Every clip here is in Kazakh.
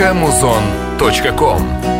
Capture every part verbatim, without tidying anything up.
точка музон точка ком.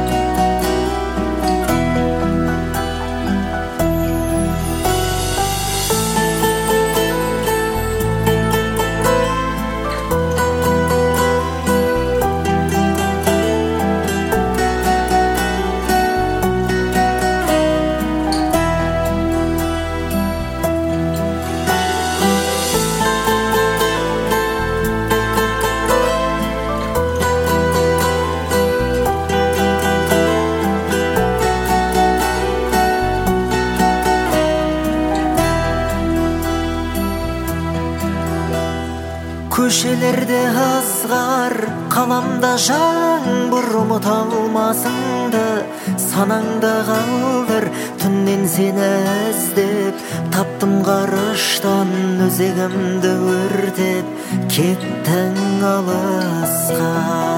Көшелерде ызғар, қаламда жаңбыр, ұмыта алмасыңды санаңда қалдыр. Түннен сені іздеп таптым ғарыштан, өзегімді өртеп кеттің алысқа.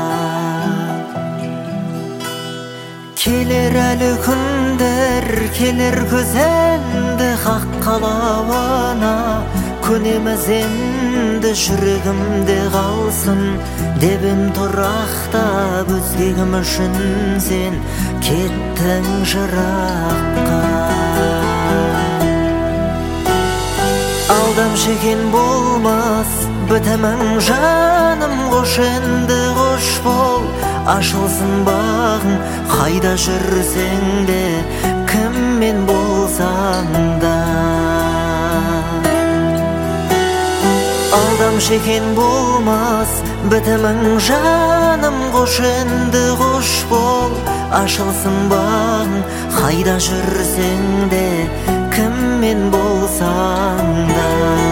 Келер әлі күндер, келер көзенді хақ қалауына, көнеміз енді жүрегімде қалсын дебім тұрақтап, өзгегім үшін сен кеттің жыраққа. Алдамшы екен болмас бітімің жаным, қош енді қош бол, ашылсын бағың, қайда жүрсең де кіммен болсаң да. Алдамшы екен болмас бітімің жаным, қош енді қош бол, ашылсын бағың, қайда жүрсең де кіммен болсаң да.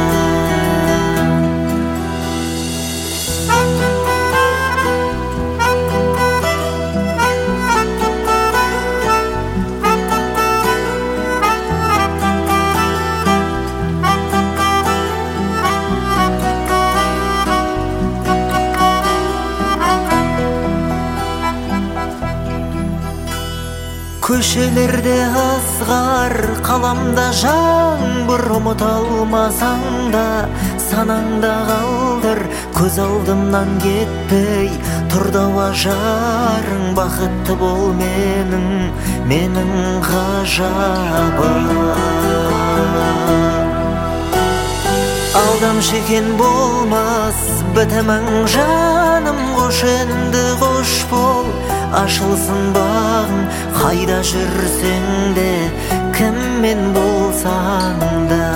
Көшелерде ызғар, қаламда жаңбыр, ұмыта алмасаң да санаңда қалдыр. Көз алдымнан кетпей тұрдауа жарың, бақытты бол менің, менің ғажабым. Алдамшы екен болмас бітімің жаным, қош енді қош бол, ашылсын бағың, қайда жүрсең де кіммен болсаң да.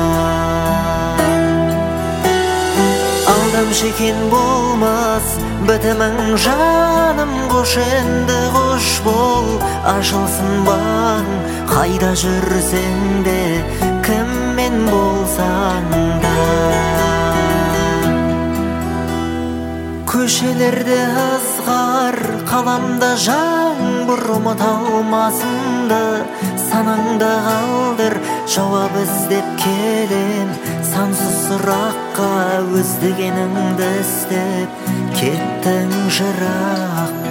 Алдамшы екен болмас бітімің жаным, қош енді қош бол, ашылсын бағың, қайда жүрсең де кіммен болсаң да. Көшелерде ызғар, қаламда жаңбыр, ұмыта алмасыңды санаңда қалдыр. Жауап іздеп келем сансыз сұраққа, өз дегеніңді істеп кеттің жыраққа.